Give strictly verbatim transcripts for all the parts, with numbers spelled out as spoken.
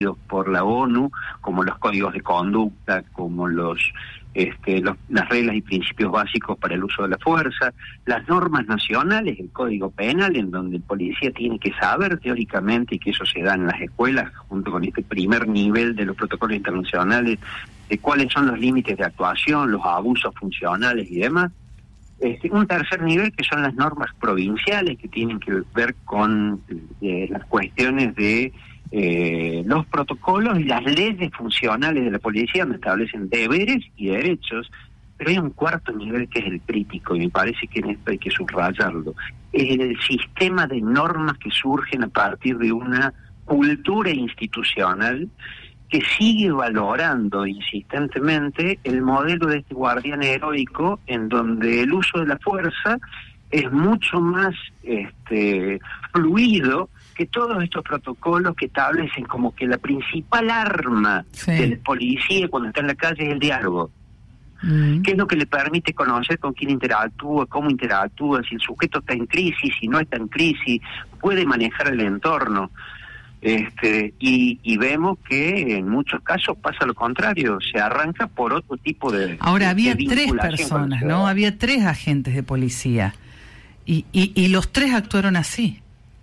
por la ONU, como los códigos de conducta, como los, este, los, las reglas y principios básicos para el uso de la fuerza, las normas nacionales, el Código Penal, en donde el policía tiene que saber teóricamente, y que eso se da en las escuelas, junto con este primer nivel de los protocolos internacionales, de cuáles son los límites de actuación, los abusos funcionales y demás. Este, un tercer nivel que son las normas provinciales, que tienen que ver con eh, las cuestiones de Eh, los protocolos y las leyes funcionales de la policía, donde establecen deberes y derechos. Pero hay un cuarto nivel que es el crítico, y me parece que en esto hay que subrayarlo. Es el sistema de normas que surgen a partir de una cultura institucional que sigue valorando insistentemente el modelo de este guardián heroico, en donde el uso de la fuerza es mucho más este, fluido que todos estos protocolos que establecen como que la principal arma sí. del policía cuando está en la calle es el diálogo. Mm. ¿Qué es lo que le permite conocer con quién interactúa, cómo interactúa, si el sujeto está en crisis, si no está en crisis, puede manejar el entorno? Este, y, y vemos que en muchos casos pasa lo contrario, se arranca por otro tipo de... Ahora, había de tres personas, ¿no? Había tres agentes de policía, y, y, y los tres actuaron así.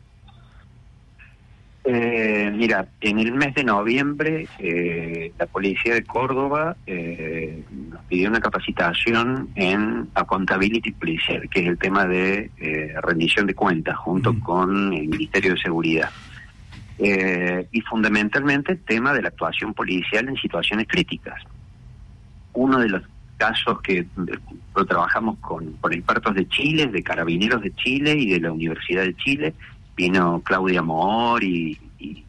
Eh, mira, en el mes de noviembre eh, la policía de Córdoba eh, nos pidió una capacitación en accountability policial, que es el tema de eh, rendición de cuentas, junto mm. con el Ministerio de Seguridad. Eh, y fundamentalmente el tema de la actuación policial en situaciones críticas. Uno de los casos que lo trabajamos con, con expertos de Chile, de Carabineros de Chile y de la Universidad de Chile, vino Claudia Moor y, y